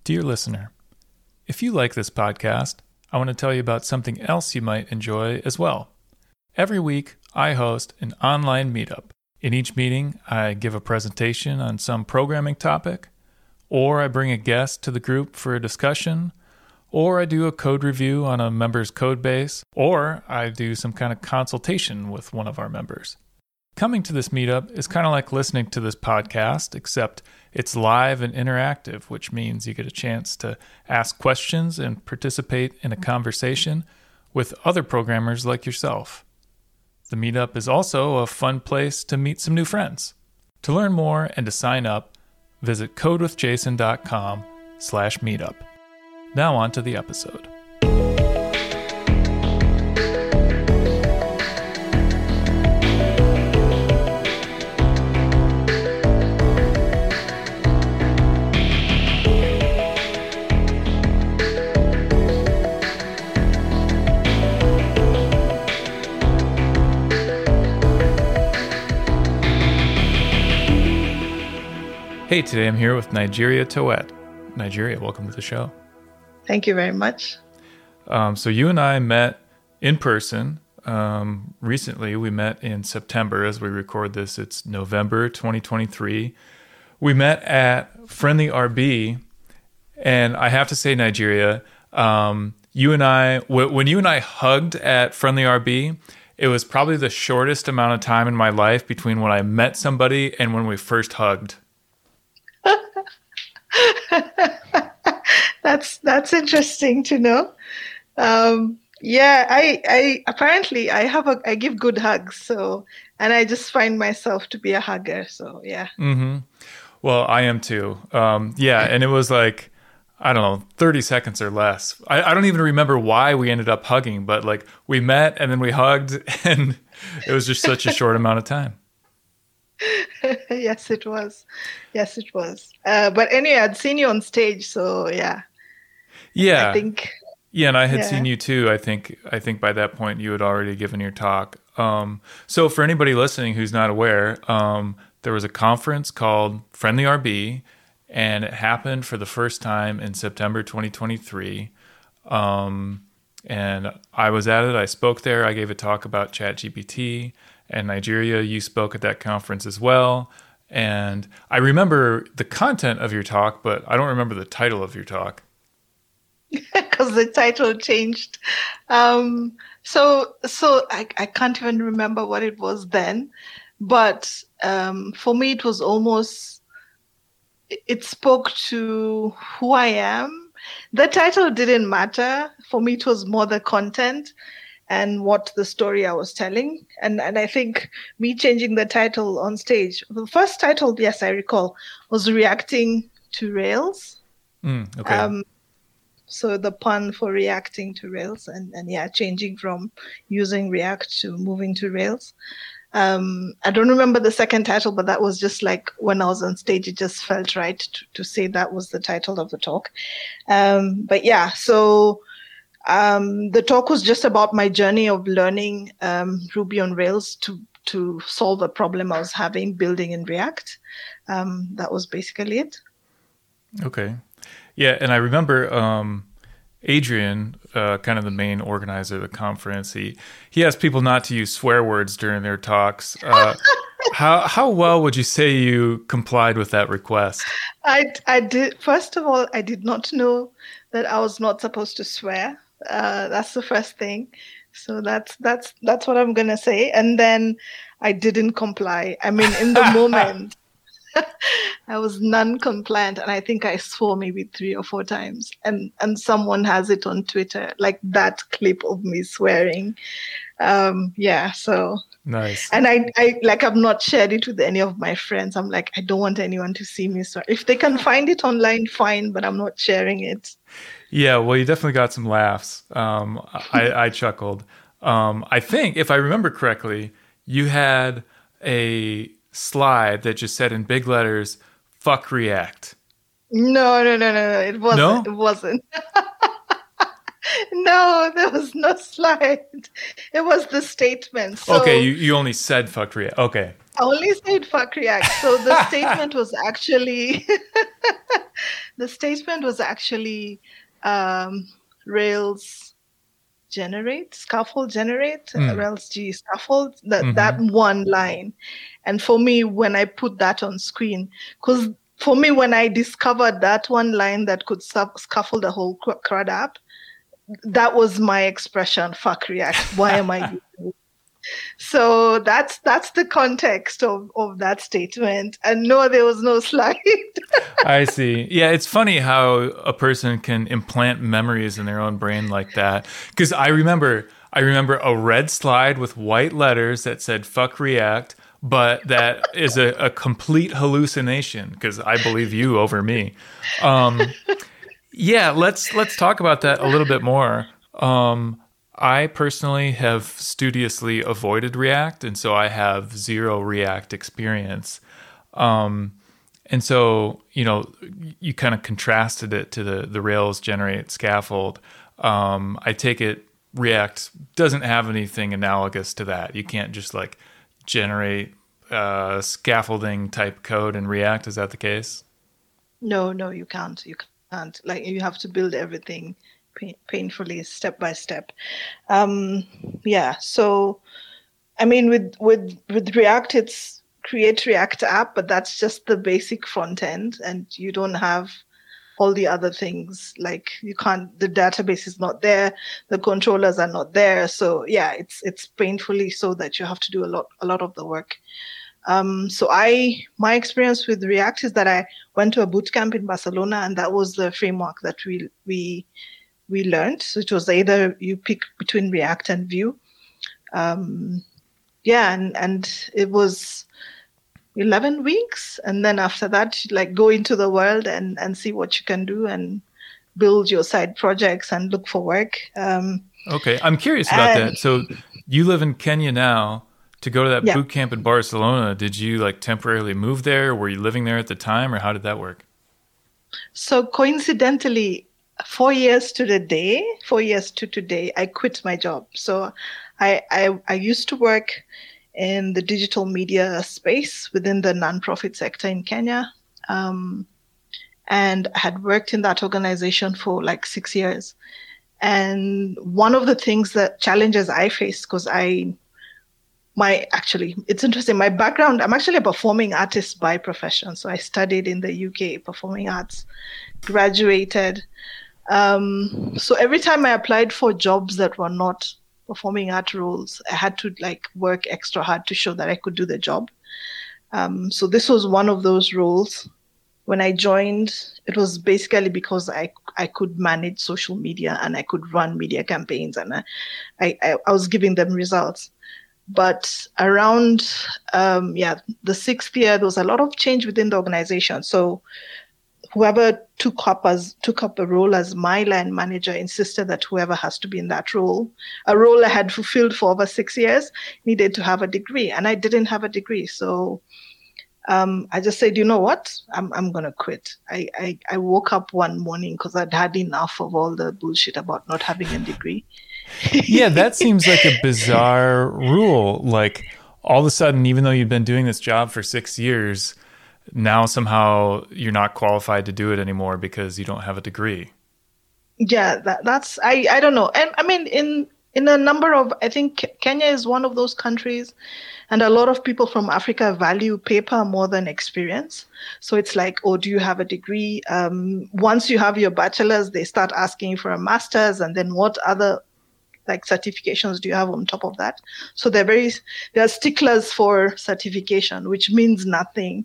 Dear listener, if you like this podcast, I want to tell you about something else you might enjoy as well. Every week, I host an online meetup. In each meeting, I give a presentation on some programming topic, or I bring a guest to the group for a discussion, or I do a code review on a member's code base, or I do some kind of consultation with one of our members. Coming to this meetup is kind of like listening to this podcast, except it's live and interactive, which means you get a chance to ask questions and participate in a conversation with other programmers like yourself. The meetup is also a fun place to meet some new friends. To learn more and to sign up, visit codewithjason.com/meetup. Now on to the episode. Hey, today I'm here with Nigeria Toet. Nigeria, welcome to the show. Thank you very much. So you and I met in person recently. We met in September. As we record this, it's November 2023. We met at Friendly RB, and I have to say, Nigeria, you and I, when you and I hugged at Friendly RB, it was probably the shortest amount of time in my life between when I met somebody and when we first hugged. That's interesting to know. I apparently I give good hugs, and I just find myself to be a hugger. So yeah. Mm-hmm. Well, I am too. And it was like, I don't know, 30 seconds or less. I don't even remember why we ended up hugging, but like we met and then we hugged, and it was just such a short amount of time. Yes, it was. But anyway, I'd seen you on stage, so yeah. Yeah. I think. Yeah, and I had seen you too. I think by that point you had already given your talk. So for anybody listening who's not aware, there was a conference called Friendly RB, and it happened for the first time in September 2023. And I was at it. I spoke there. I gave a talk about ChatGPT. And Nigeria, you spoke at that conference as well. And I remember the content of your talk, but I don't remember the title of your talk. Because the title changed. So I can't even remember what it was then. But for me, it was almost, it spoke to who I am. The title didn't matter. For me, it was more the content and what the story I was telling. And I think me changing the title on stage, the first title, yes, I recall, was Reacting to Rails. Okay. So the pun for reacting to Rails and changing from using React to moving to Rails. I don't remember the second title, but that was just like when I was on stage, it just felt right to say that was the title of the talk. The talk was just about my journey of learning Ruby on Rails to solve a problem I was having building in React. That was basically it. Okay. Yeah, and I remember Adrian, kind of the main organizer of the conference, he asked people not to use swear words during their talks. How well would you say you complied with that request? I did. First of all, I did not know that I was not supposed to swear. That's the first thing. So that's what I'm gonna say. And then I didn't comply. I mean, in the moment, I was non-compliant, and I think I swore maybe 3 or 4 times. And someone has it on Twitter, like that clip of me swearing. So nice. And I've not shared it with any of my friends. I'm like, I don't want anyone to see me swear. If they can find it online, fine, but I'm not sharing it. Yeah, well, you definitely got some laughs. I chuckled. I think, if I remember correctly, you had a slide that just said in big letters, "Fuck React." No. It wasn't. No? It wasn't. No, there was no slide. It was the statement. So, okay, you only said "fuck React." Okay. I only said fuck React. So the statement was actually the statement was actually Rails generate, scaffold generate, Rails G scaffold, that one line. And for me, when I put that on screen, because for me, when I discovered that one line that could scaffold a whole CRUD app, that was my expression, fuck React. Why am I using it? So that's the context of that statement. And no, there was no slide. I see. Yeah, it's funny how a person can implant memories in their own brain like that. Because I remember a red slide with white letters that said fuck React, but that is a complete hallucination because I believe you over me. Yeah, let's talk about that a little bit more. I personally have studiously avoided React, and so I have zero React experience. And so, you kind of contrasted it to the Rails generate scaffold. I take it React doesn't have anything analogous to that. You can't just like generate scaffolding type code in React. Is that the case? No, you can't. You can't. Like, you have to build everything painfully, step by step. Yeah. So, I mean, with React, it's create React app, but that's just the basic front end, and you don't have all the other things. Like, you can't. The database is not there. The controllers are not there. So yeah, it's painfully so that you have to do a lot of the work. So my experience with React is that I went to a bootcamp in Barcelona, and that was the framework that we learned. So it was either you pick between React and Vue. And it was 11 weeks. And then after that, like, go into the world and see what you can do and build your side projects and look for work. Okay. I'm curious about that. So you live in Kenya now. To go to that boot camp in Barcelona, did you like temporarily move there? Were you living there at the time, or how did that work? So coincidentally, 4 years to today, I quit my job. So I used to work in the digital media space within the nonprofit sector in Kenya. And I had worked in that organization for like 6 years. And one of the challenges I faced, because it's interesting. My background, I'm actually a performing artist by profession. So I studied in the UK performing arts, graduated. So every time I applied for jobs that were not performing art roles, I had to like work extra hard to show that I could do the job. So this was one of those roles. When I joined, it was basically because I could manage social media and I could run media campaigns, and I was giving them results. But around the 6th year, there was a lot of change within the organization. So whoever took up a role as my line manager insisted that whoever has to be in that role, a role I had fulfilled for over 6 years, needed to have a degree, and I didn't have a degree. So I just said, you know what, I'm gonna quit. I woke up one morning because I'd had enough of all the bullshit about not having a degree. Yeah, that seems like a bizarre rule. Like, all of a sudden, even though you've been doing this job for 6 years, now somehow you're not qualified to do it anymore because you don't have a degree. Yeah, that's I don't know. And I mean, in a number of, I think Kenya is one of those countries, and a lot of people from Africa value paper more than experience. So it's like, oh, do you have a degree? Once you have your bachelor's, they start asking you for a master's, and then what other like certifications do you have on top of that? So they're sticklers for certification, which means nothing.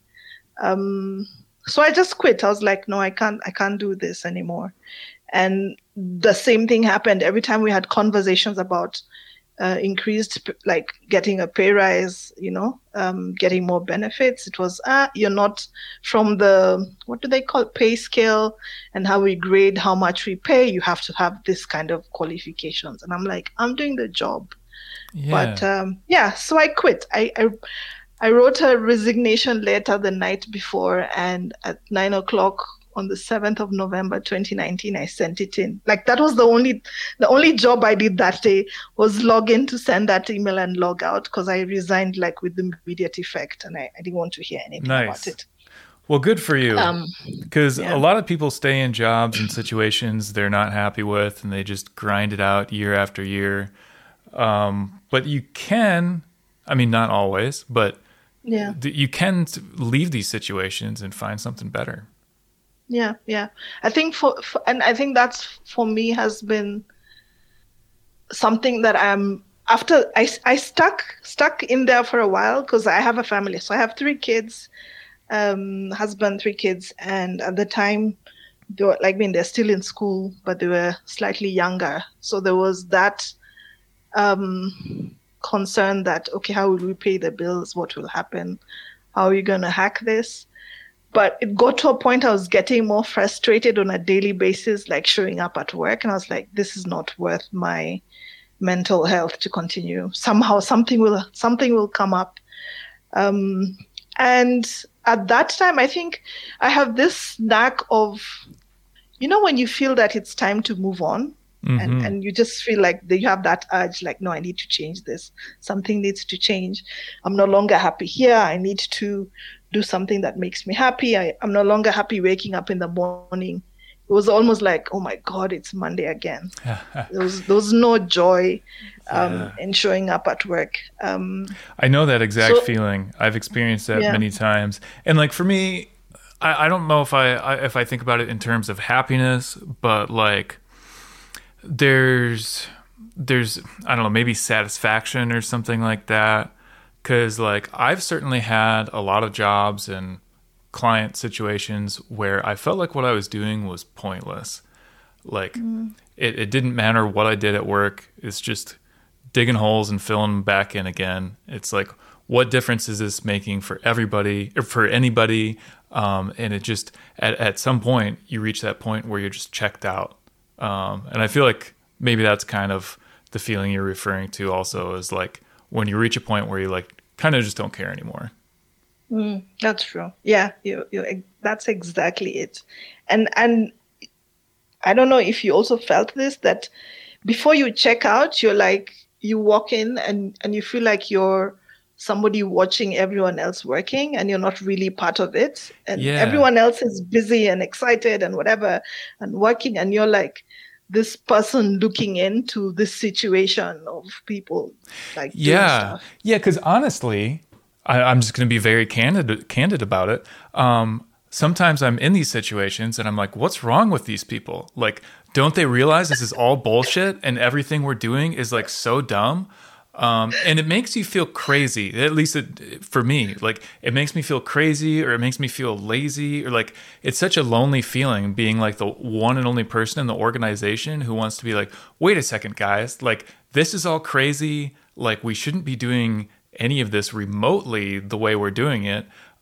So I just quit. I was like, no, I can't do this anymore. And the same thing happened every time we had conversations about increased, like getting a pay rise, getting more benefits. It was, you're not from the, what do they call it, pay scale, and how we grade how much we pay. You have to have this kind of qualifications. And I'm like, I'm doing the job. Yeah. But so I quit. I wrote a resignation letter the night before, and at 9:00 on the 7th of November 2019. I sent it in. Like that was the only job I did that day was log in to send that email and log out, because I resigned like with immediate effect, and I didn't want to hear anything about it. Well, good for you, because a lot of people stay in jobs and situations they're not happy with, and they just grind it out year after year. But you can, I mean, not always, but you can leave these situations and find something better. Yeah. I think and I think that's for me has been something that after I stuck in there for a while, because I have a family. So I have 3 kids. Husband, 3 kids, and at the time they were they're still in school, but they were slightly younger. So there was that concern that, okay, how will we pay the bills? What will happen? How are you going to hack this? But it got to a point I was getting more frustrated on a daily basis, like showing up at work, and I was like, this is not worth my mental health to continue. Somehow something will come up. And at that time, I think I have this knack of, when you feel that it's time to move on, and you just feel like you have that urge, like, no, I need to change this. Something needs to change. I'm no longer happy here. I need to do something that makes me happy. I'm no longer happy waking up in the morning. It was almost like, oh my God, it's Monday again. There was no joy in showing up at work. I know that exact feeling. I've experienced that many times. And like for me, I don't know if I think about it in terms of happiness, but like there's I don't know, maybe satisfaction or something like that. 'Cause like I've certainly had a lot of jobs and client situations where I felt like what I was doing was pointless. Like it didn't matter what I did at work. It's just digging holes and filling them back in again. It's like, what difference is this making for everybody or for anybody? And it just, at some point you reach that point where you're just checked out. And I feel like maybe that's kind of the feeling you're referring to also, is like when you reach a point where you like kind of just don't care anymore. That's true. Yeah, that's exactly it. And I don't know if you also felt this, that before you check out, you're like, you walk in and you feel like you're somebody watching everyone else working, and you're not really part of it. And everyone else is busy and excited and whatever and working, and you're like this person looking into this situation of people like doing stuff. Yeah, because honestly, I'm just going to be very candid about it. Sometimes I'm in these situations and I'm like, what's wrong with these people? Like, don't they realize this is all bullshit and everything we're doing is like so dumb? And it makes you feel crazy, at least for me. Like, it makes me feel crazy, or it makes me feel lazy, or like, it's such a lonely feeling being like the one and only person in the organization who wants to be like, wait a second, guys, like, this is all crazy. Like, we shouldn't be doing any of this remotely the way we're doing it.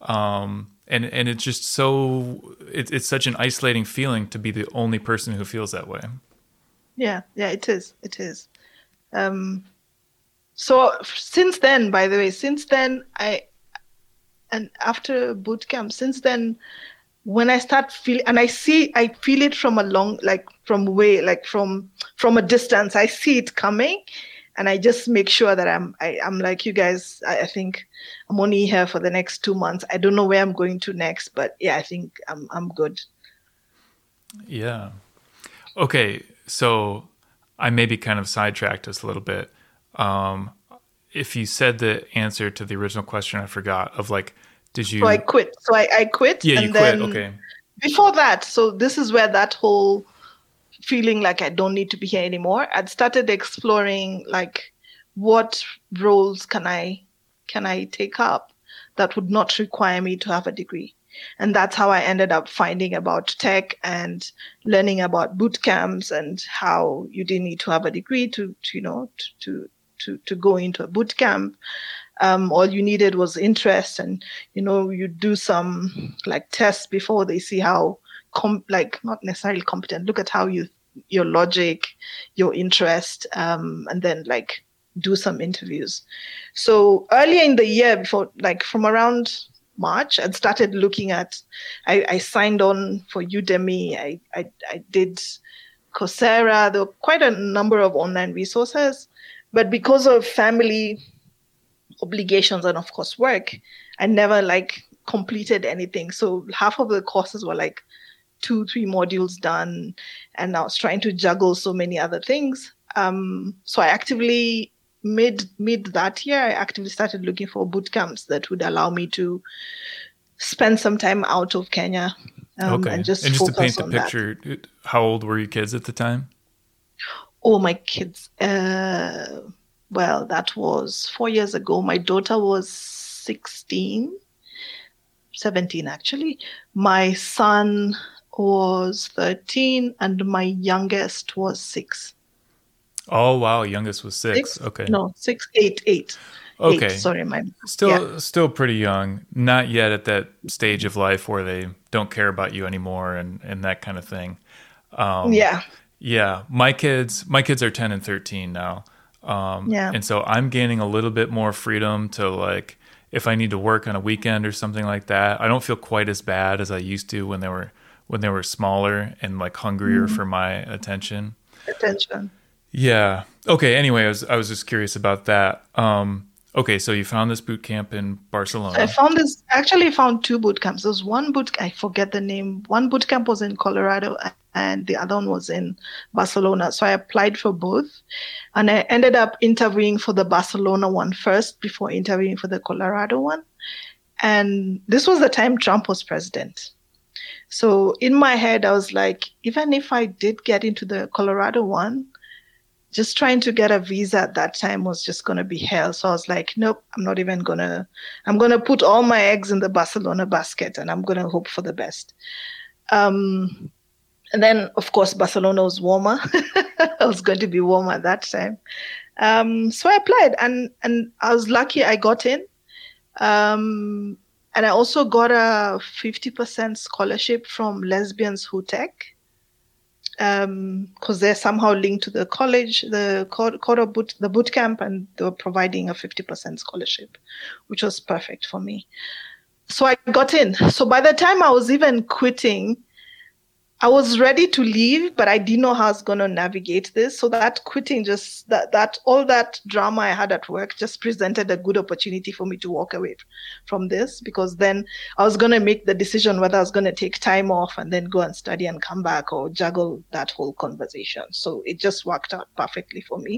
And it's just so, it's such an isolating feeling to be the only person who feels that way. Yeah, it is. So since then, by the way, and after boot camp, since then, when I start feeling, and I feel it from from a distance, I see it coming, and I just make sure that I'm like, you guys, I think I'm only here for the next 2 months. I don't know where I'm going to next, but yeah, I think I'm good. Yeah. Okay. So I maybe kind of sidetracked us a little bit. If you said the answer to the original question, I forgot, of like, did you? So I quit. I quit. Yeah, you quit. Okay. Before that, so this is where that whole feeling like I don't need to be here anymore, I'd started exploring like, what roles can I take up that would not require me to have a degree. And that's how I ended up finding about tech and learning about boot camps and how you didn't need to have a degree to go into a boot camp. All you needed was interest, and you do some like tests before they see how not necessarily competent. Look at how your logic, your interest, and then like do some interviews. So earlier in the year, before, like from around March and started looking at, I signed on for Udemy. I did Coursera. There were quite a number of online resources, but because of family obligations and of course work, I never completed anything. So half of the courses were 2-3 modules done, and I was trying to juggle so many other things. So I actively mid that year, I actively started looking for boot camps that would allow me to spend some time out of Kenya. And just to paint the picture, that. How old were your kids at the time? Oh, my kids. Well, that was 4 years ago. My daughter was 17 actually. My son was 13 and my youngest was 6. Oh, wow. Youngest was 6. Okay. No, 6, 8. Okay. 8, sorry, still pretty young. Not yet at that stage of life where they don't care about you anymore and that kind of thing. Yeah. My kids are 10 and 13 now. And so I'm gaining a little bit more freedom to if I need to work on a weekend or something like that, I don't feel quite as bad as I used to when they were smaller and hungrier for my attention. Yeah. Okay. Anyway, I was just curious about that. Okay. So you found this boot camp in Barcelona. I found 2 boot camps. There was one I forget the name. One boot camp was in Colorado and the other one was in Barcelona. So I applied for both and I ended up interviewing for the Barcelona one first before interviewing for the Colorado one. And this was the time Trump was president. So in my head, I was like, even if I did get into the Colorado one, just trying to get a visa at that time was just going to be hell. So I was like, nope, I'm going to put all my eggs in the Barcelona basket and I'm going to hope for the best. And then, of course, Barcelona was warmer. I was going to be warmer at that time. So I applied and I was lucky I got in. And I also got a 50% scholarship from Lesbians Who Tech. Because they're somehow linked to the college, the boot camp, and they were providing a 50% scholarship, which was perfect for me. So I got in. So by the time I was even quitting, I was ready to leave, but I didn't know how I was going to navigate this. So that quitting, just that all that drama I had at work just presented a good opportunity for me to walk away from this, because then I was going to make the decision whether I was going to take time off and then go and study and come back or juggle that whole conversation. So it just worked out perfectly for me.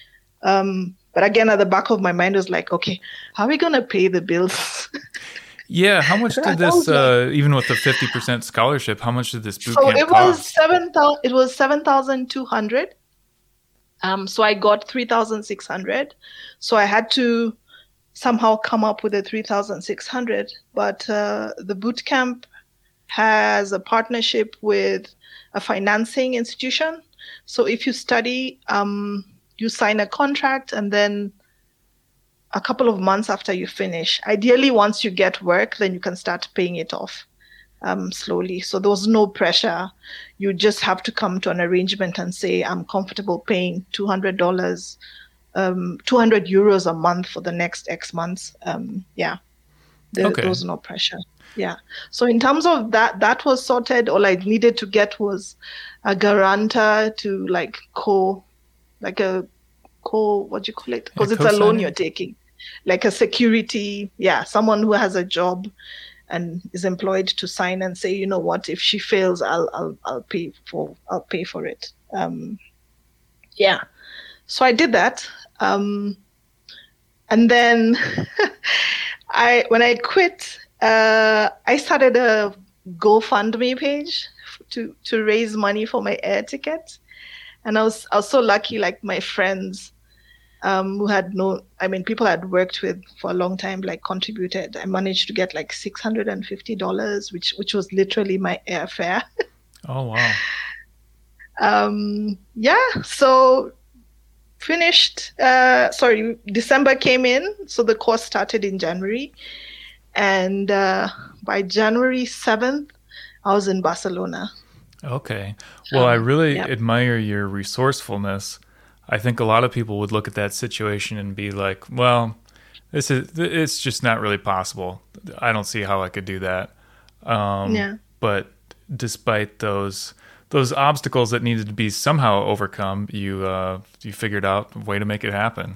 But again, at the back of my mind was like, okay, how are we going to pay the bills? Yeah, how much did this, even with the 50% scholarship, how much did this boot camp cost? It was 7,200. So I got 3,600. So I had to somehow come up with the 3,600. But the boot camp has a partnership with a financing institution. So if you study, you sign a contract, and then a couple of months after you finish, ideally once you get work, then you can start paying it off slowly. So there was no pressure. You just have to come to an arrangement and say, I'm comfortable paying $200, 200 euros a month for the next X months. There was no pressure. Yeah. So in terms of that was sorted. All I needed to get was a guarantor to what do you call it? Because it's a loan you're taking. Like a security, someone who has a job and is employed to sign and say, you know what, if she fails, I'll pay for it. So I did that. And then when I quit, I started a GoFundMe page to raise money for my air ticket. And I was so lucky, my friends who had people I had worked with for a long time, contributed. I managed to get $650, which was literally my airfare. Oh, wow. So finished, December came in. So the course started in January. And by January 7th, I was in Barcelona. Okay. Well, I really admire your resourcefulness. I think a lot of people would look at that situation and be like, well, It's just not really possible. I don't see how I could do that. Yeah. But despite those obstacles that needed to be somehow overcome, you figured out a way to make it happen.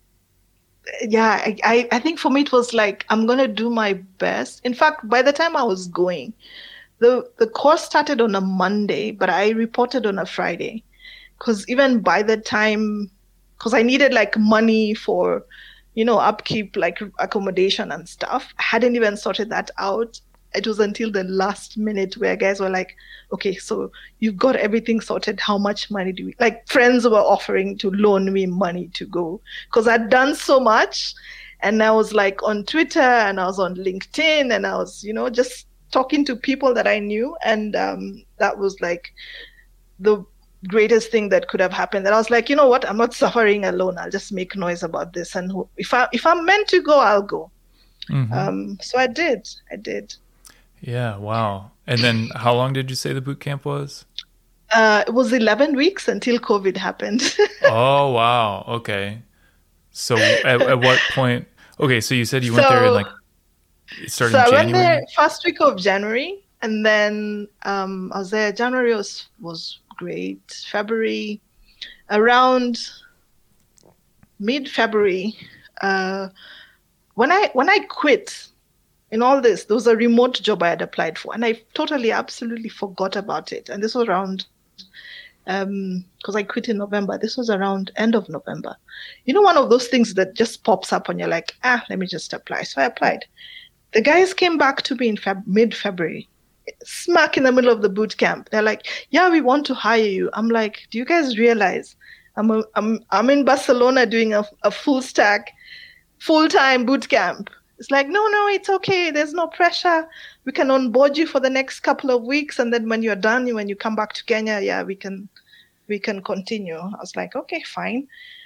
Yeah, I think for me it was like I'm gonna do my best. In fact, by the time I was going, the course started on a Monday, but I reported on a Friday. Because even by the time, because I needed like money for, upkeep, like accommodation and stuff. I hadn't even sorted that out. It was until the last minute where guys were like, okay, so you've got everything sorted. How much money do we, like friends were offering to loan me money to go because I'd done so much. And I was like on Twitter and I was on LinkedIn and I was, just talking to people that I knew. And that was like the greatest thing that could have happened. That I was like, you know what? I'm not suffering alone. I'll just make noise about this. And if I'm meant to go, I'll go. Mm-hmm. So I did. Yeah. Wow. And then how long did you say the boot camp was? It was 11 weeks until COVID happened. Oh, wow. Okay. So at what point? Okay. So you said you went there in starting January? I went there first week of January. And then I was there. January was great. February, around mid-February, when I quit, in all this, there was a remote job I had applied for, and I totally, absolutely forgot about it. And this was around, because I quit in November. This was around end of November. One of those things that just pops up and you're like, let me just apply. So I applied. The guys came back to me in mid-February, smack in the middle of the boot camp. They're like, yeah, we want to hire you. I'm like, do you guys realize I'm in Barcelona doing a full-time boot camp? It's like, no, it's okay. There's no pressure. We can onboard you for the next couple of weeks. And then when you're done, when you come back to Kenya, yeah, we can continue. I was like, okay, fine.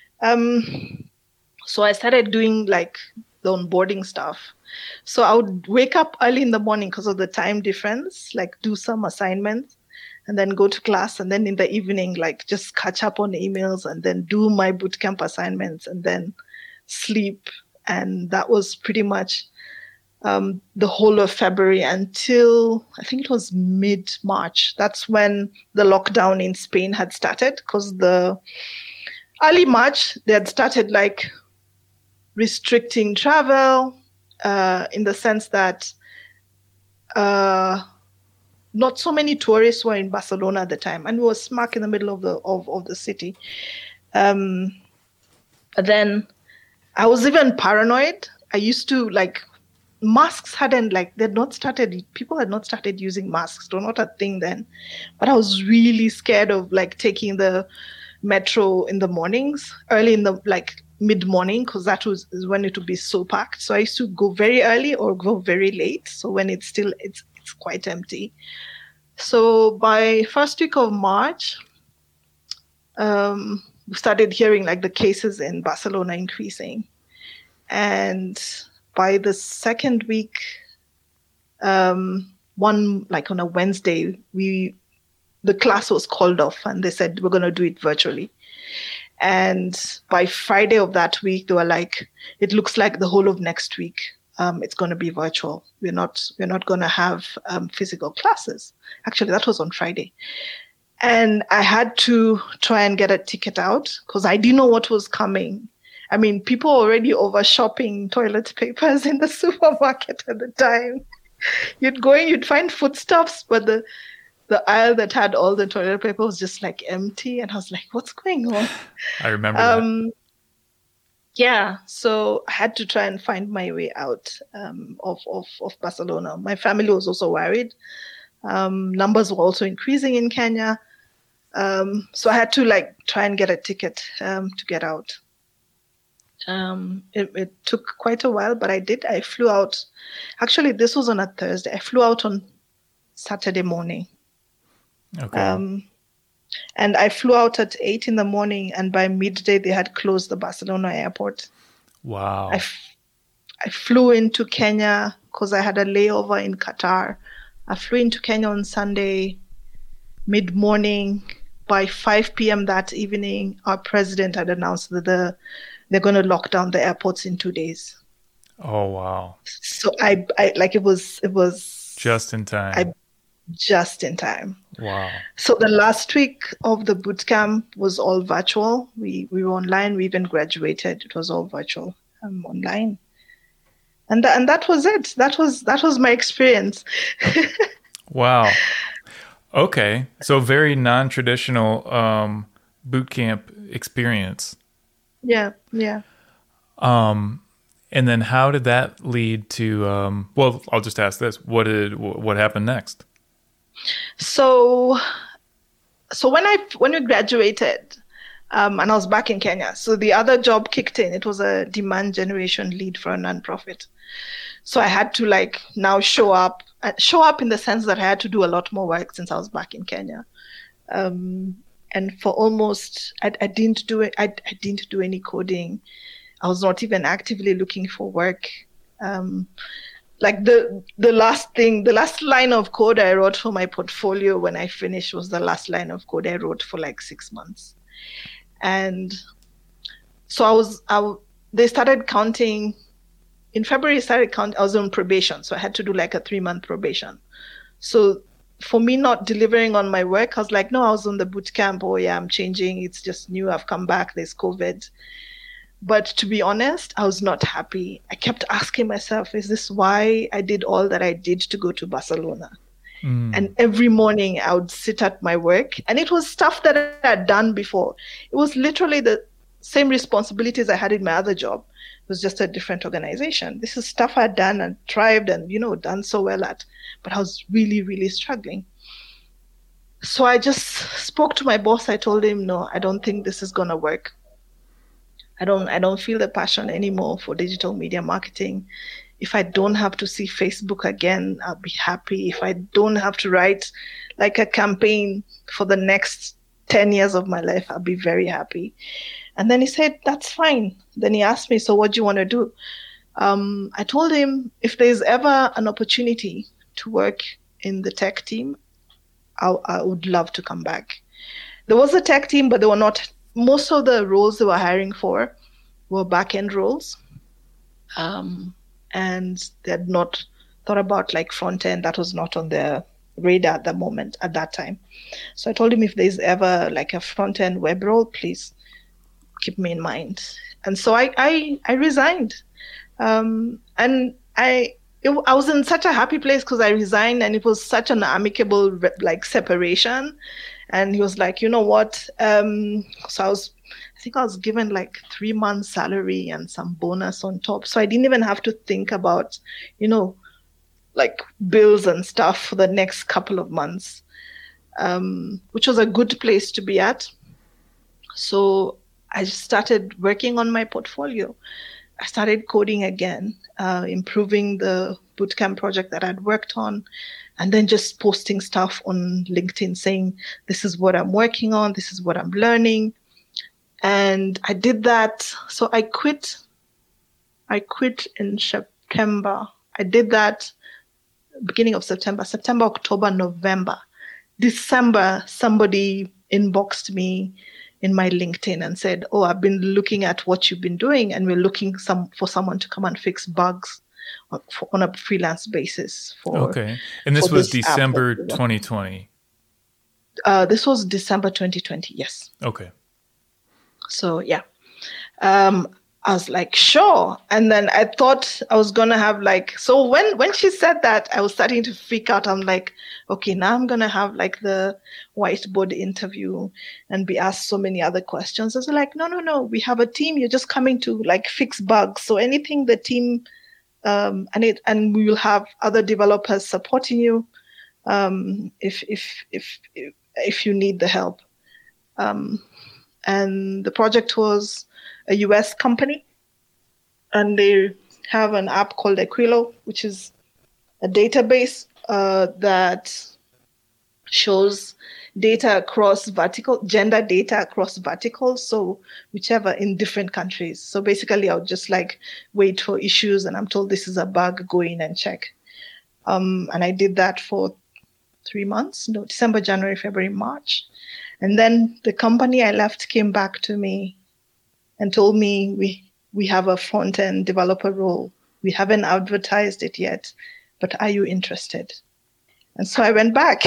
So I started doing like the onboarding stuff. So I would wake up early in the morning because of the time difference, like do some assignments and then go to class. And then in the evening, like just catch up on emails and then do my bootcamp assignments and then sleep. And that was pretty much the whole of February until I think it was mid-March. That's when the lockdown in Spain had started because the early March, they had started like restricting travel in the sense that not so many tourists were in Barcelona at the time, and we were smack in the middle of the city. But then I was even paranoid. I used to masks people had not started using masks. They were not a thing then. But I was really scared of taking the metro in the mornings, early in the mid-morning, because that is when it would be so packed. So I used to go very early or go very late. So when it's quite empty. So by first week of March, we started hearing the cases in Barcelona increasing. And by the second week, on a Wednesday, the class was called off and they said, we're going to do it virtually. And by Friday of that week, they were like, it looks like the whole of next week, it's going to be virtual. We're not going to have physical classes. Actually, that was on Friday. And I had to try and get a ticket out because I didn't know what was coming. I mean, people were already over shopping toilet papers in the supermarket at the time. You'd find foodstuffs, but the aisle that had all the toilet paper was just empty. And I was like, what's going on? I remember that. Yeah, so I had to try and find my way out of Barcelona. My family was also worried. Numbers were also increasing in Kenya. So I had to try and get a ticket to get out. It took quite a while, but I did. I flew out. Actually, this was on a Thursday. I flew out on Saturday morning. Okay. And I flew out at 8 in the morning, and by midday they had closed the Barcelona airport. Wow. I flew into Kenya because I had a layover in Qatar. I flew into Kenya on Sunday mid-morning. By 5 p.m. that evening, our president had announced that they're going to lock down the airports in 2 days. Oh, wow. So I like it was Just in time. I just in time. Wow. So the last week of the boot camp was all virtual. We were online. We even graduated. It was all virtual, online, and that was it. That was my experience. Wow. Okay. So very non-traditional boot camp experience. Yeah, yeah. And then how did that lead to well, I'll just ask this. What happened next? So when we graduated, and I was back in Kenya, so the other job kicked in. It was a demand generation lead for a nonprofit. So I had to like now show up in the sense that I had to do a lot more work since I was back in Kenya. And for almost, I didn't do it. I didn't do any coding. I was not even actively looking for work. Like the last line of code I wrote for my portfolio when I finished was the last line of code I wrote for like 6 months. And so they started counting. In February, I was on probation. So I had to do like a 3-month probation. So for me not delivering on my work, I was like, no, I was on the boot camp. Oh yeah, I'm changing. It's just new. I've come back. There's COVID. But to be honest, I was not happy. I kept asking myself, is this why I did all that I did to go to Barcelona? And every morning I would sit at my work, and it was stuff that I had done before. It was literally the same responsibilities I had in my other job. It was just a different organization. This is stuff I'd done and thrived and, done so well at, but I was really, really struggling. So I just spoke to my boss. I told him, no, I don't think this is going to work. I don't feel the passion anymore for digital media marketing. If I don't have to see Facebook again, I'll be happy. If I don't have to write like a campaign for the next 10 years of my life, I'll be very happy. And then he said, that's fine. Then he asked me, so what do you want to do? I told him, if there's ever an opportunity to work in the tech team, I would love to come back. There was a tech team, but they were not, most of the roles they were hiring for were back-end roles. And they had not thought about like front-end. That was not on their radar at that time. So I told him, if there's ever like a front-end web role, please keep me in mind. And so I resigned. And I was in such a happy place because I resigned, and it was such an amicable like separation. And he was like, you know what? So I think I was given like 3 months salary and some bonus on top. So I didn't even have to think about, like bills and stuff for the next couple of months, which was a good place to be at. So I just started working on my portfolio. I started coding again, improving the bootcamp project that I'd worked on, and then just posting stuff on LinkedIn saying, this is what I'm working on, this is what I'm learning. And I did that. So I quit in September. I did that beginning of September, October, November. December, somebody inboxed me in my LinkedIn and said, oh, I've been looking at what you've been doing, and we're looking for someone to come and fix bugs on a freelance basis. Okay. And this was December 2020? This was December 2020, yes. Okay. So, yeah. I was like, sure. And then I thought I was going to have like, so when she said that, I was starting to freak out. I'm like, okay, now I'm going to have like the whiteboard interview and be asked so many other questions. I was like, no, we have a team. You're just coming to like fix bugs. So anything the team, and we will have other developers supporting you, if you need the help. And the project was a US company, and they have an app called Aquilo, which is a database that shows data across gender data across verticals, so whichever in different countries. So basically, I would just like wait for issues, and I'm told this is a bug, go in and check. And I did that for 3 months, December, January, February, March. And then the company I left came back to me and told me we have a front-end developer role. We haven't advertised it yet, but are you interested? And so I went back.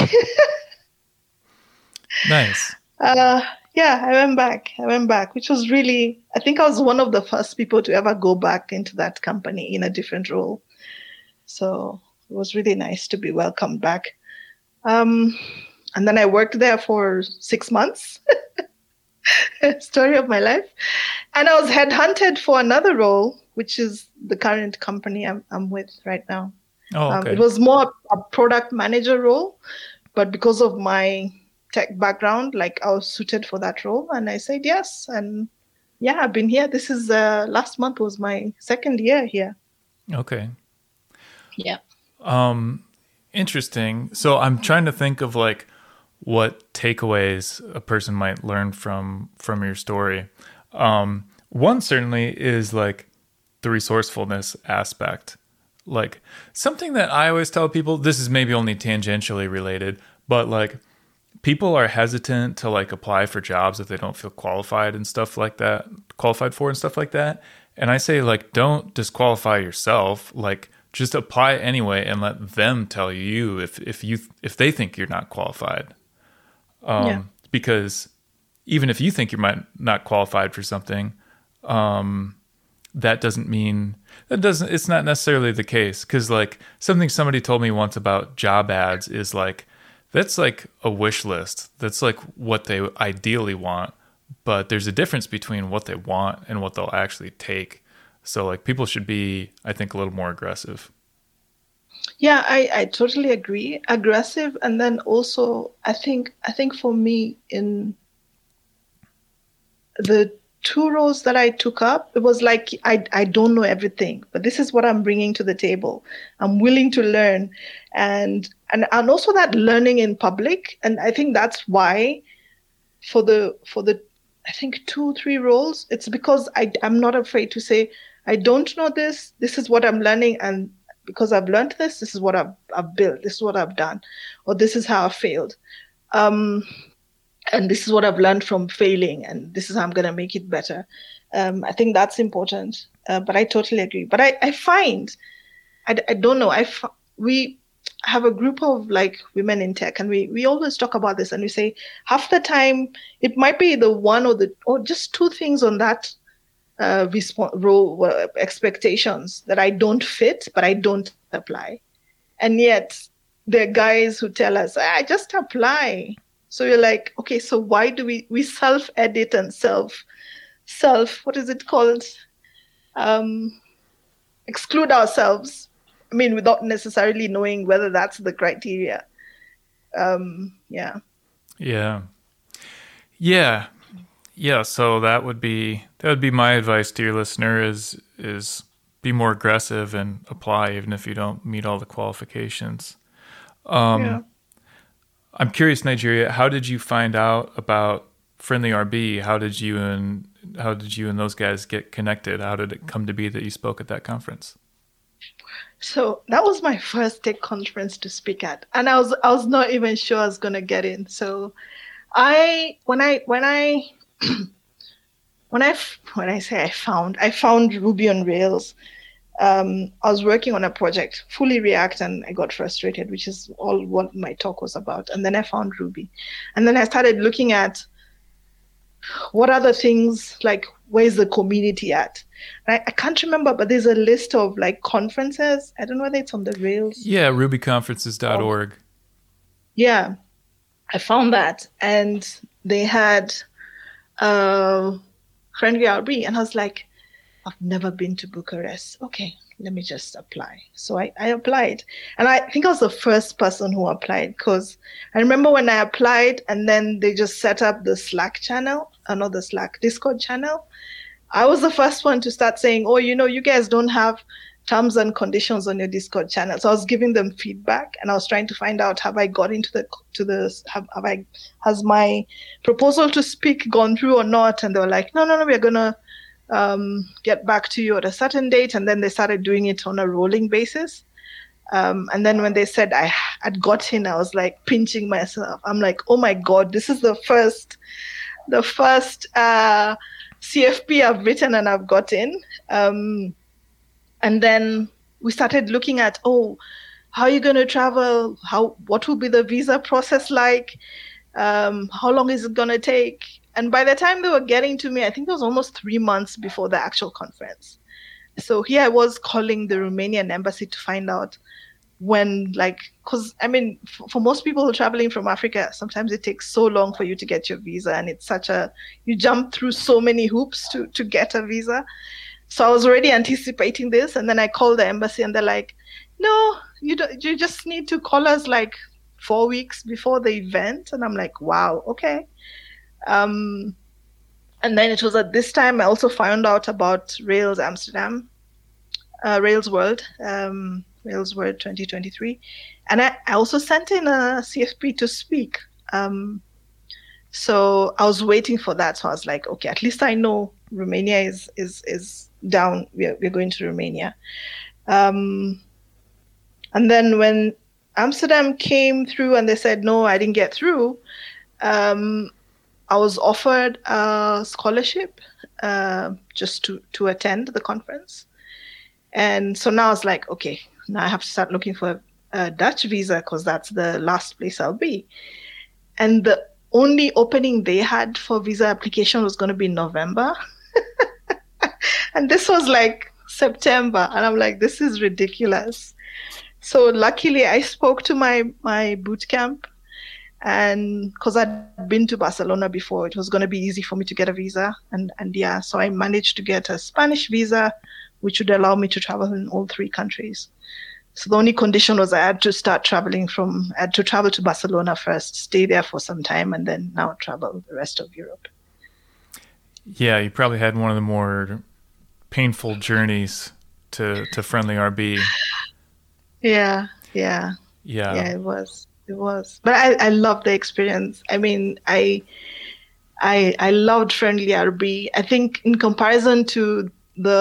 Nice. Yeah, I went back, which was really, I think I was one of the first people to ever go back into that company in a different role. So it was really nice to be welcomed back. And then I worked there for 6 months. Story of my life. And I was headhunted for another role, which is the current company I'm with right now. Oh, okay. It was more a product manager role, but because of my tech background, like I was suited for that role, and I said yes. And yeah, I've been here. This is last month was my second year here. Okay. Yeah. Interesting. So I'm trying to think of like what takeaways a person might learn from your story. One certainly is like the resourcefulness aspect. Like something that I always tell people, this is maybe only tangentially related, but like people are hesitant to like apply for jobs if they don't feel qualified and stuff like that, qualified for and stuff like that. And I say like, don't disqualify yourself. Like just apply anyway and let them tell you if they think you're not qualified. Because even if you think you might not qualified for something, it's not necessarily the case. Cause like something somebody told me once about job ads is like, that's like a wish list. That's like what they ideally want, but there's a difference between what they want and what they'll actually take. So like people should be, I think, a little more aggressive. Yeah, I totally agree. Aggressive. And then also I think for me in the 2 roles that I took up, it was like, I don't know everything, but this is what I'm bringing to the table. I'm willing to learn and also that learning in public. And I think that's why for the I think 2-3 roles, it's because I'm not afraid to say, I don't know this. This is what I'm learning. And because I've learned this is what I've built. This is what I've done. Or this is how I failed. And this is what I've learned from failing, and this is how I'm going to make it better. I think that's important, but I totally agree. But I find, I don't know, we have a group of like women in tech, and we always talk about this, and we say half the time it might be the one or just 2 things on that role expectations that I don't fit, but I don't apply. And yet there are guys who tell us, I just apply. So you're like, okay, so why do we self-edit and self, what is it called? Exclude ourselves. I mean, without necessarily knowing whether that's the criteria. Yeah. So that would be my advice to your listener is be more aggressive and apply even if you don't meet all the qualifications. I'm curious, Nigeria, how did you find out about Friendly RB? How did you and those guys get connected? How did it come to be that you spoke at that conference? So that was my first tech conference to speak at, and I was not even sure I was gonna get in. So when I say I found Ruby on Rails. I was working on a project, fully React, and I got frustrated, which is all what my talk was about. And then I found Ruby. And then I started looking at what other things, like where's the community at? I can't remember, but there's a list of like conferences. I don't know whether it's on the Rails. Yeah, rubyconferences.org. Yeah, I found that. And they had Friendly RB. And I was like, I've never been to Bucharest. Okay, let me just apply. So I applied. And I think I was the first person who applied because I remember when I applied and then they just set up the Slack channel, not the Slack, Discord channel. I was the first one to start saying, oh, you guys don't have terms and conditions on your Discord channel. So I was giving them feedback and I was trying to find out, have I got into has my proposal to speak gone through or not? And they were like, no, we're going to get back to you at a certain date. And then they started doing it on a rolling basis. And then when they said I had got in, I was like pinching myself. I'm like, oh my God, this is the first CFP I've written and I've got in. And then we started looking at, how are you going to travel? What will be the visa process like? How long is it going to take? And by the time they were getting to me, I think it was almost 3 months before the actual conference. So here I was calling the Romanian embassy to find out when, because for most people traveling from Africa, sometimes it takes so long for you to get your visa, and it's you jump through so many hoops to get a visa. So I was already anticipating this, and then I called the embassy, and they're like, "No, you don't. You just need to call us 4 weeks before the event." And I'm like, "Wow, okay." And then it was at this time I also found out about Rails Amsterdam, Rails World, Rails World 2023, and I also sent in a CFP to speak. So I was waiting for that. So I was like, okay, at least I know Romania is down. We're going to Romania. And then when Amsterdam came through and they said, no, I didn't get through, I was offered a scholarship just to attend the conference. And so now I was like, okay, now I have to start looking for a Dutch visa because that's the last place I'll be. And the only opening they had for visa application was going to be in November. And this was September. And I'm like, this is ridiculous. So luckily I spoke to my boot camp, and because I'd been to Barcelona before, it was going to be easy for me to get a visa. And yeah, so I managed to get a Spanish visa, which would allow me to travel in all 3 countries. So the only condition was I had to travel to Barcelona first, stay there for some time, and then now travel the rest of Europe. Yeah, you probably had one of the more painful journeys to Friendly RB. Yeah, it was. But I loved the experience. I mean, I loved Friendly RB. I think in comparison to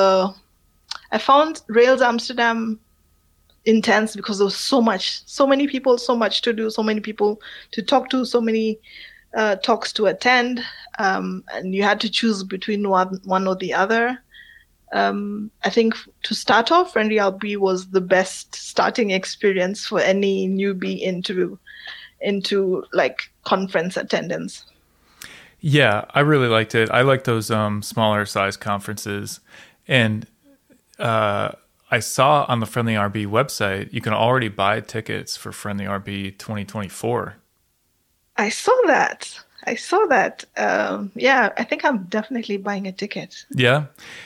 I found Rails Amsterdam intense because there was so many people, so much to do, so many people to talk to, so many talks to attend, and you had to choose between one or the other. I think to start off, Friendly RB was the best starting experience for any newbie into conference attendance. Yeah, I really liked it. I like those smaller size conferences. And I saw on the Friendly RB website, you can already buy tickets for Friendly RB 2024. I saw that. Yeah, I think I'm definitely buying a ticket. Yeah.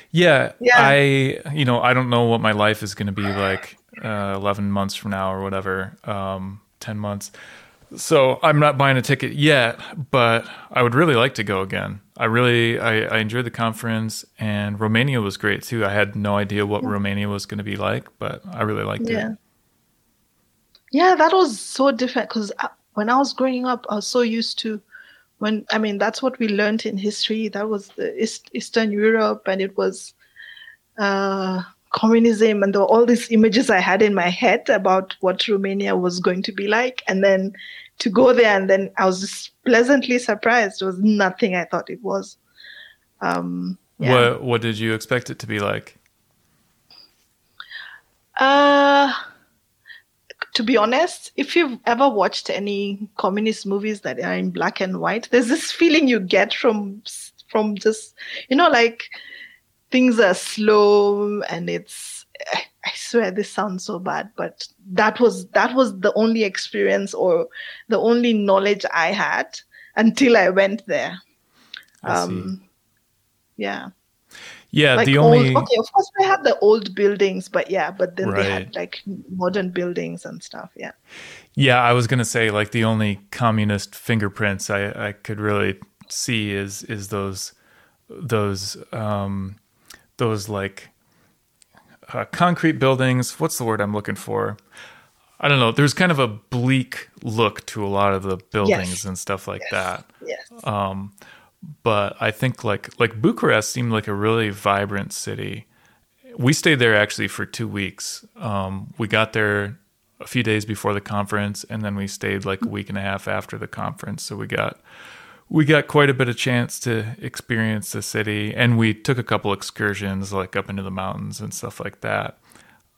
I don't know what my life is going to be like 11 months from now or whatever, 10 months. So I'm not buying a ticket yet, but I would really like to go again. I enjoyed the conference, and Romania was great too. I had no idea what Romania was going to be like, but I really liked it. Yeah, that was so different because when I was growing up, I was so used to that's what we learned in history. That was the Eastern Europe, and it was communism, and there were all these images I had in my head about what Romania was going to be like. And then to go there, and then I was just pleasantly surprised. It was nothing I thought it was. What did you expect it to be like? To be honest, if you've ever watched any communist movies that are in black and white, there's this feeling you get from just, things are slow, and I swear this sounds so bad, but that was the only experience or the only knowledge I had until I went there. I see. Yeah. Yeah, of course they had the old buildings, but then right. They had modern buildings and stuff. Yeah. Yeah, I was gonna say the only communist fingerprints I could really see is those concrete buildings. What's the word I'm looking for? I don't know. There's kind of a bleak look to a lot of the buildings and stuff like that. Yes. But I think like Bucharest seemed like a really vibrant city. We stayed there actually for 2 weeks. We got there a few days before the conference, and then we stayed a week and a half after the conference. So we got quite a bit of chance to experience the city, and we took a couple excursions up into the mountains and stuff like that.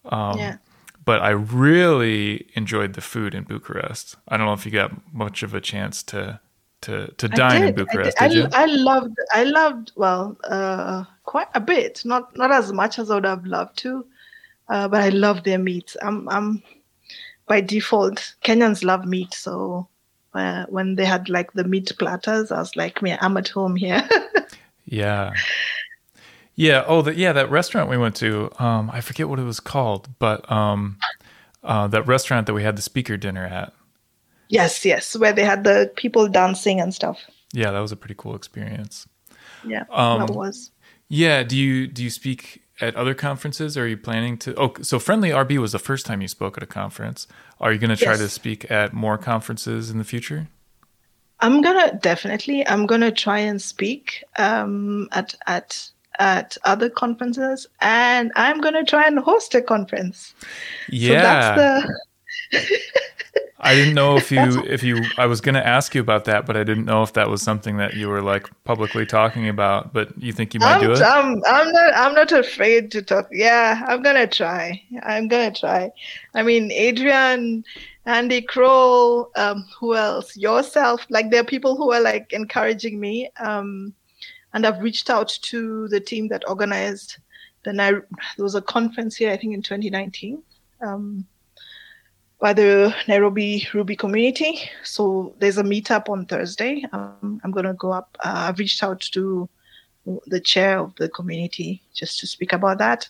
Yeah. But I really enjoyed the food in Bucharest. I don't know if you got much of a chance to I dine in did. Bucharest, did you? I loved, well, quite a bit. Not as much as I would have loved to, but I love their meat. I'm by default, Kenyans love meat. So when they had like the meat platters, I was like, man, I'm at home here. Yeah. Yeah. Oh, that restaurant we went to, I forget what it was called, but that restaurant that we had the speaker dinner at. Yes, where they had the people dancing and stuff. Yeah, that was a pretty cool experience. Yeah, that was. Yeah. Do you speak at other conferences? Or are you planning to? Oh, so Friendly RB was the first time you spoke at a conference. Are you going to try to speak at more conferences in the future? I'm gonna try and speak at other conferences, and I'm gonna try and host a conference. Yeah. So that's the. I didn't know if you I was going to ask you about that, but I didn't know if that was something that you were like publicly talking about, but you think you might do it? I'm not afraid to talk. Yeah, I'm going to try. I mean, Adrian, Andy Kroll, who else? Yourself. Like, there are people who are like encouraging me. And I've reached out to the team that organized there was a conference here, I think in 2019. By the Nairobi Ruby community. So there's a meetup on Thursday. I'm going to go up. I've reached out to the chair of the community just to speak about that.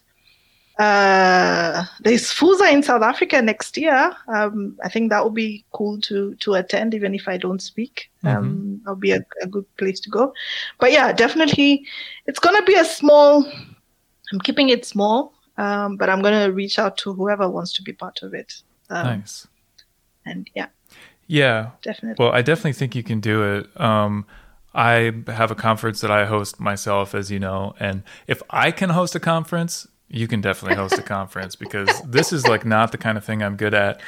There's FUSA in South Africa next year. I think that would be cool to attend, even if I don't speak. That'll be a good place to go. But yeah, definitely, it's going to be I'm keeping it small, but I'm going to reach out to whoever wants to be part of it. Nice. And yeah, definitely. Well, I definitely think you can do it. I have a conference that I host myself, as you know, and if I can host a conference, you can definitely host a conference, because this is like not the kind of thing I'm good at.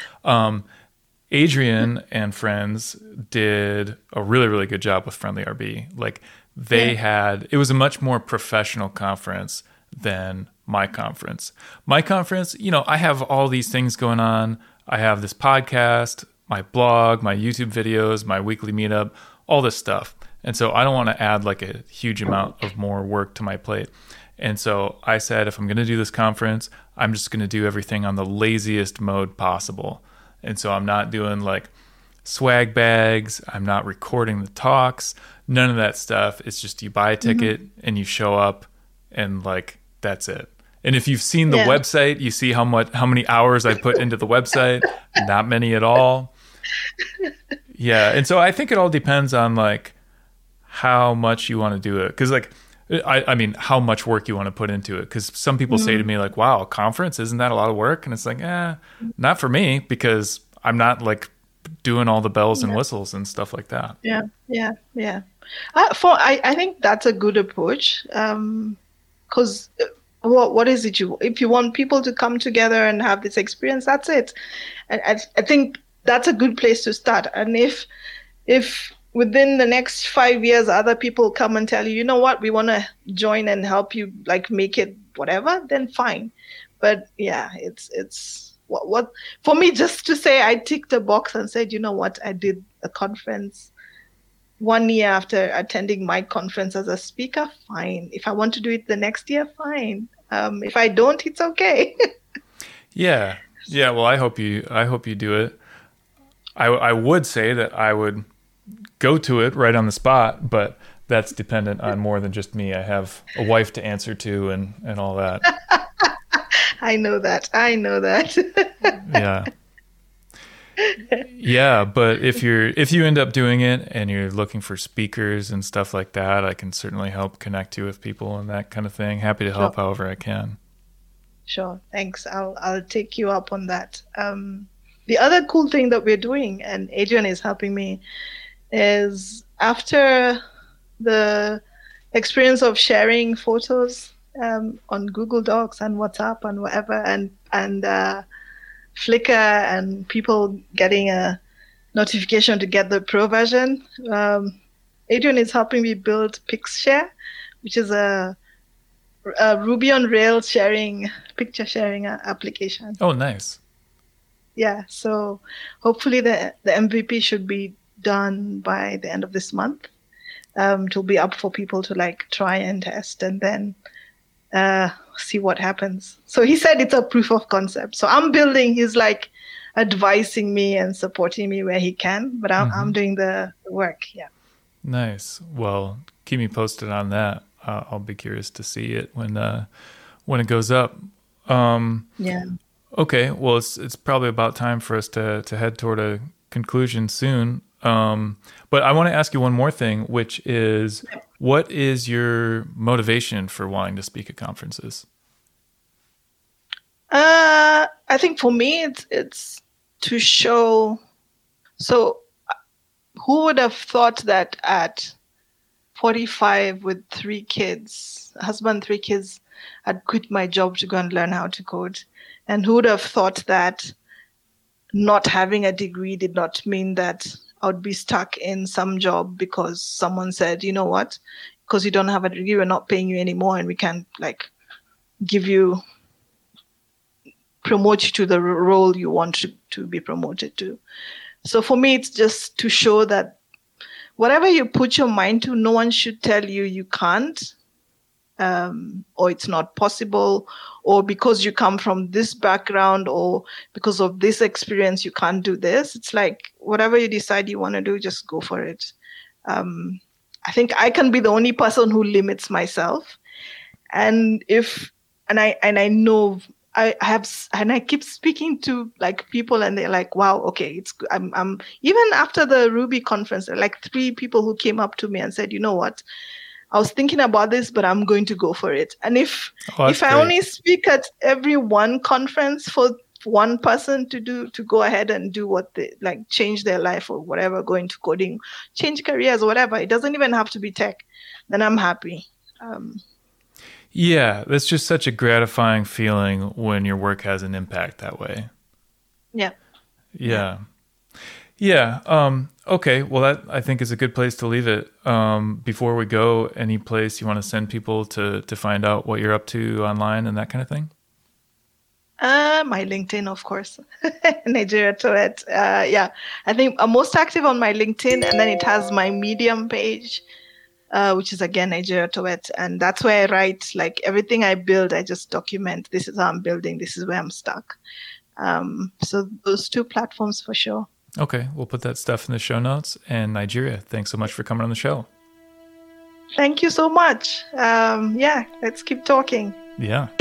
Adrian and friends did a really, really good job with Friendly RB. Like it was a much more professional conference than my conference. My conference, I have all these things going on. I have this podcast, my blog, my YouTube videos, my weekly meetup, all this stuff. And so I don't want to add like a huge amount of more work to my plate. And so I said, if I'm going to do this conference, I'm just going to do everything on the laziest mode possible. And so I'm not doing like swag bags. I'm not recording the talks. None of that stuff. It's just you buy a ticket and you show up, and like, that's it. And if you've seen the website, you see how many hours I put into the website. Not many at all. Yeah. And so I think it all depends on like how much you want to do it. Because like, I mean, how much work you want to put into it. Because some people say to me like, wow, a conference, isn't that a lot of work? And it's like, not for me, because I'm not like doing all the bells and whistles and stuff like that. Yeah. I think that's a good approach. Because what is it if you want people to come together and have this experience, that's it. And I think that's a good place to start. And if within the next 5 years other people come and tell you, you know what, we want to join and help you like make it whatever, then fine. But yeah, it's what for me, just to say I ticked a box and said, you know what, I did a conference 1 year after attending my conference as a speaker, fine. If I want to do it the next year, fine. If I don't, it's okay. Yeah. Well, I hope you do it. I would say that I would go to it right on the spot, but that's dependent on more than just me. I have a wife to answer to and all that. I know that. Yeah. Yeah, but if you end up doing it and you're looking for speakers and stuff like that, I can certainly help connect you with people and that kind of thing. Happy to help however I can. Sure, thanks. I'll take you up on that. The other cool thing that we're doing, and Adrian is helping me, is after the experience of sharing photos on Google Docs and WhatsApp and whatever, and Flickr and people getting a notification to get the pro version. Adrian is helping me build Pixshare, which is a Ruby on Rails picture sharing application. Oh, nice. Yeah, so hopefully the MVP should be done by the end of this month. It will be up for people to like try and test and then see what happens. So he said it's a proof of concept. So I'm building. He's like advising me and supporting me where he can, but I'm doing the work. Yeah. Nice. Well, keep me posted on that. I'll be curious to see it when it goes up. Yeah. Okay. Well, it's probably about time for us to head toward a conclusion soon. But I want to ask you one more thing, which is, what is your motivation for wanting to speak at conferences? I think for me, it's to show. So, who would have thought that at 45 with 3 kids, husband, 3 kids, I'd quit my job to go and learn how to code? And who would have thought that not having a degree did not mean that I would be stuck in some job because someone said, you know what, because you don't have a degree, we're not paying you anymore and we can't like promote you to the role you want to be promoted to. So for me, it's just to show that whatever you put your mind to, no one should tell you can't, or it's not possible, or because you come from this background, or because of this experience, you can't do this. It's like, whatever you decide you want to do, just go for it. I think I can be the only person who limits myself. And I know I keep speaking to like people and they're like, wow, okay, I'm even after the Ruby conference, there are like 3 people who came up to me and said, you know what, I was thinking about this, but I'm going to go for it. And if I only speak at every one conference for one person to go ahead and do what they like, change their life or whatever, go into coding, change careers, whatever, it doesn't even have to be tech, then I'm happy. Yeah, that's just such a gratifying feeling when your work has an impact that way. Yeah. Yeah. Okay. Well, that I think is a good place to leave it. Before we go, any place you want to send people to find out what you're up to online and that kind of thing? My LinkedIn, of course. Nigeria Toet. Yeah, I think I'm most active on my LinkedIn, and then it has my Medium page, which is again Nigeria Toet, and that's where I write like everything I build. I just document. This is how I'm building. This is where I'm stuck. So those 2 platforms for sure. Okay, we'll put that stuff in the show notes. And Nigeria, thanks so much for coming on the show. Thank you so much. Yeah, let's keep talking. Yeah.